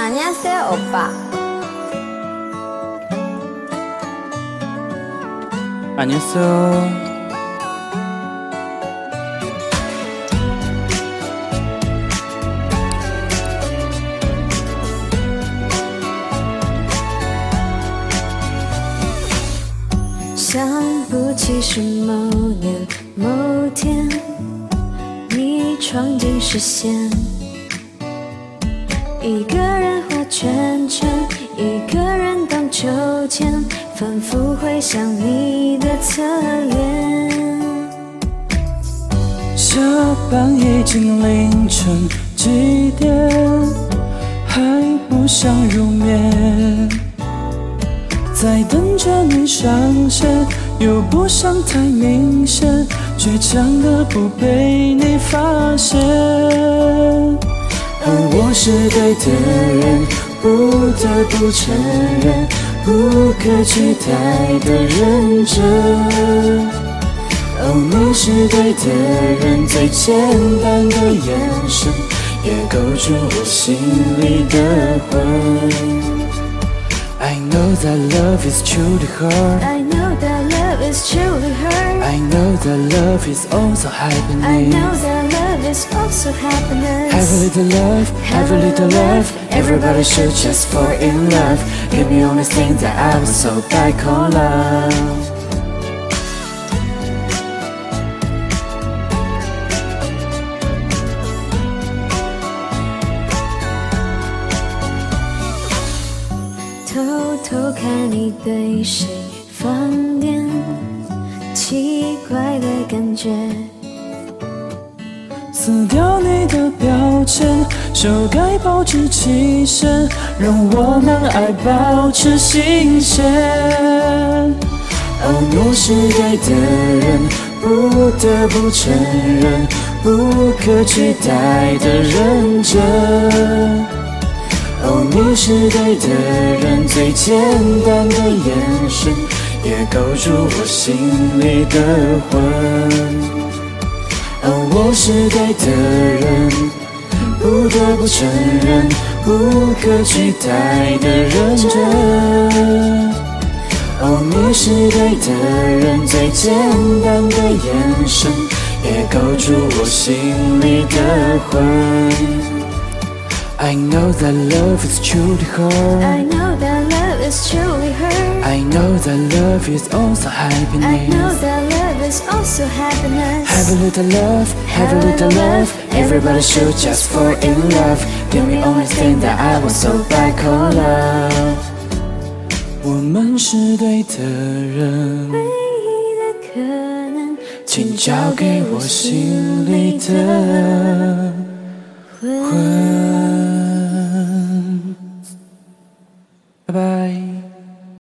안녕하세요, 오빠. 안녕하세요. 想不起是某年某天，你闯进视线，一个人画圈圈，一个人荡秋千，反复回想你的侧脸。 下班已经凌晨几点，还不想入眠，在等着你上线，又不想太明显，倔强的不被你发现。我是对的人，不得不承认，不可取代的认真。你是对的人，最简单的眼神也勾住我心里的魂。I know that love is truly hard. I know that love is truly hurt. I know that love is also happiness. I know that love is also happiness. Have a little love, have a little love. Everybody should just fall in love. Give me only thing that I was so back on love. 偷偷看你对谁放电，奇怪的感觉。 撕掉你的标签，修改保质期限，让我们爱保持新鲜。我是对的人，不得不承认，不可取代的认真。你是对的人，最简单的眼神也勾住我心里的魂。我是对的人，不得不承认，不可取代的认真。你是对的人，最简单的眼神也勾住我心里的魂。I know that love is truly hard. I know that love is truly hurt. I know that love is also happiness. I know that love is also happiness. Have a little love, have a little love. Everybody should just fall in love. Give me only thing that I was so back on love. 我们是对的人， 唯一的可能， 请交给我心里的魂。拜拜。